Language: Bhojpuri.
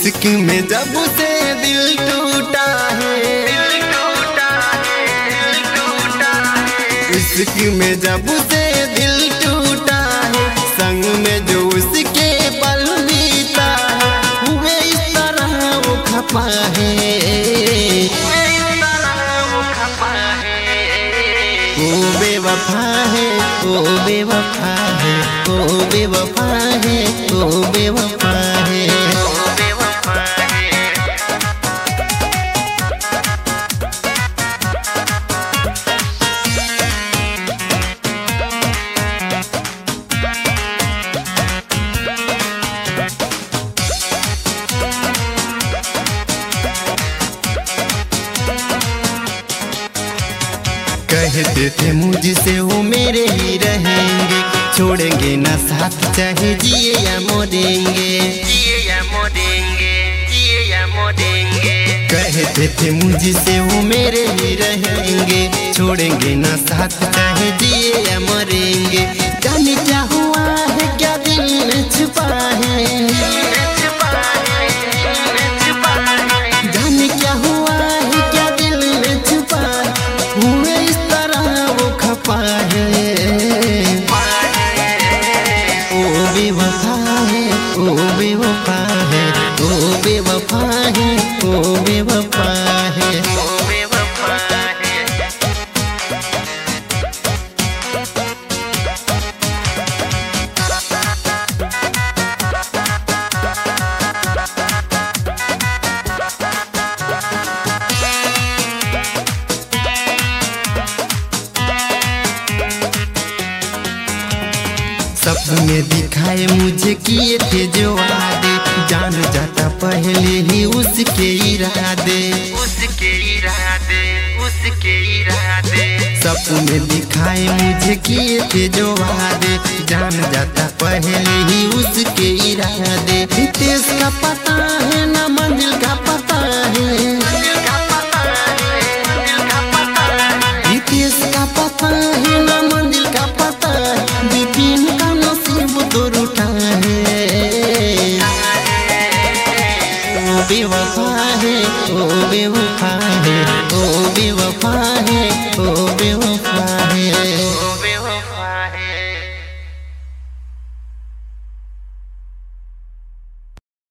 इश्क में जब से दिल टूटा है, इश्क में जब से दिल टूटा है, संग में जो उसके पल बीता है, हुए इस तरह वो खपा है, वो बेवफा है, वो बेवफा है, वो बेवफा है, वो बेवफा है। कहते थे मुझसे वो मेरे ही रहेंगे, छोड़ेंगे ना साथ चाहे जिए या मोदेंगे, जिए या मोदेंगे, जिए या मोदेंगे। कहते थे मुझसे वो मेरे ही रहेंगे, छोड़ेंगे ना साथ चाहे जिए या मरेंगे। जाने क्या हुआ है, क्या दिल में छुपा है, जाने क्या हुआ है, क्या दिल में छुपा है, हुए इस तरह वो खपा है। ओ बेवफा है, ओ बेवफा है, ओ बेवफा है, ओ बेवफा है, ओ बेवफा है। सपने दिखाए मुझे किए थे जो वादे, जान जाता पहले ही उसके इरादे, उसके इरादे, उसके इरादे। सपने दिखाए मुझे किए थे जो वादे, जान जाता पहले ही उसके इरादे। देश का पता है ना मंजिल का